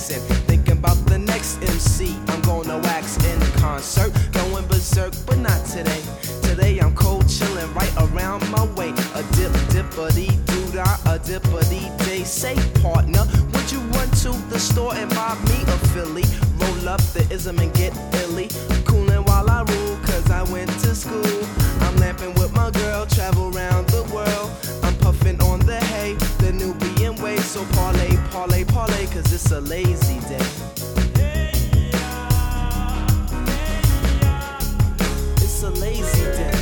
relaxing, thinking about the next MC I'm gonna wax in concert. Going berserk, but not today. Today I'm cold chilling right around my way. A dippity doo-dah, a dippity day. Say partner, would you run to the store and buy me a Philly? Roll up the ism and get illy. Coolin' while I rule, cause I went to school. I'm lamping with my girl, travel around the world. I'm puffing on the hay, the Nubian way. So parlay, parlay, parlay, cause it's a lazy day. It's a lazy day.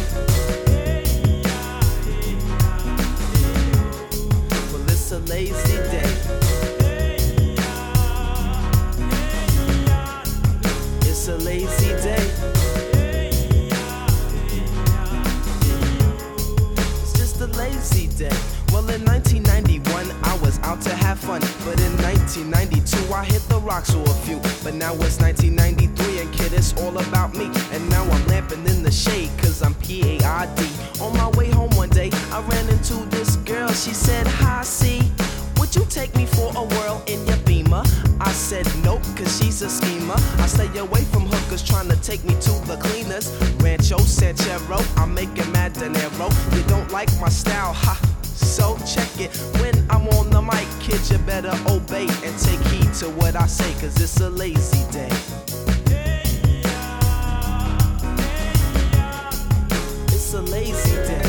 Well, it's a lazy day. It's a lazy day. It's just a lazy day. Well, in 1991, I was out to have fun. But in 1992, I hit the rocks for a few. But now it's 1993, and kid, it's all about me. And now I'm lamping in the shade, cause I'm P-A-I-D. On my way home one day, I ran into this girl. She said, hi, C, would you take me for a whirl in your Beamer? I said nope, cause she's a schemer. I stay away from hookers trying to take me to the cleaners. Rancho Sanchero, I'm making mad dinero. You don't like my style, ha, so check it. When I'm on the mic, kid, you better obey and take heed to what I say, cause it's a lazy day. It's a lazy day.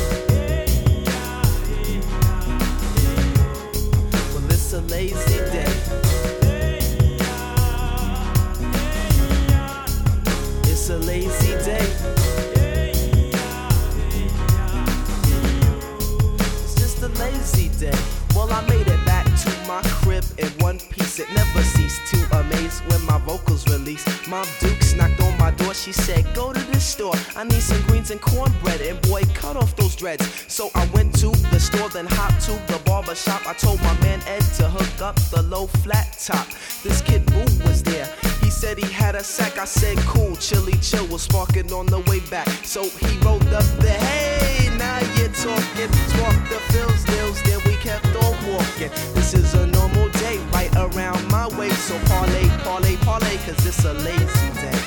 Well, it's a lazy day. It's a lazy day. It's just a lazy day. Well, I made it back to my crib in one piece. It never ceased to amaze when my vocals released. Mom Dukes knocked on my door. She said, go to the store. I need some greens and cornbread. And boy, cut off those dreads. So I went to the store, then hopped to the barber shop. I told my man Ed to hook up the low flat top. This kid Boo was there. He said he had a sack. I said, cool, chilly chill, was sparking on the way back. So he rolled up the hey, now you're talking. Talk the fills, deals, then we kept on walking. This is a normal day right around my way. So parlay, parlay, parlay, cause it's a lazy day.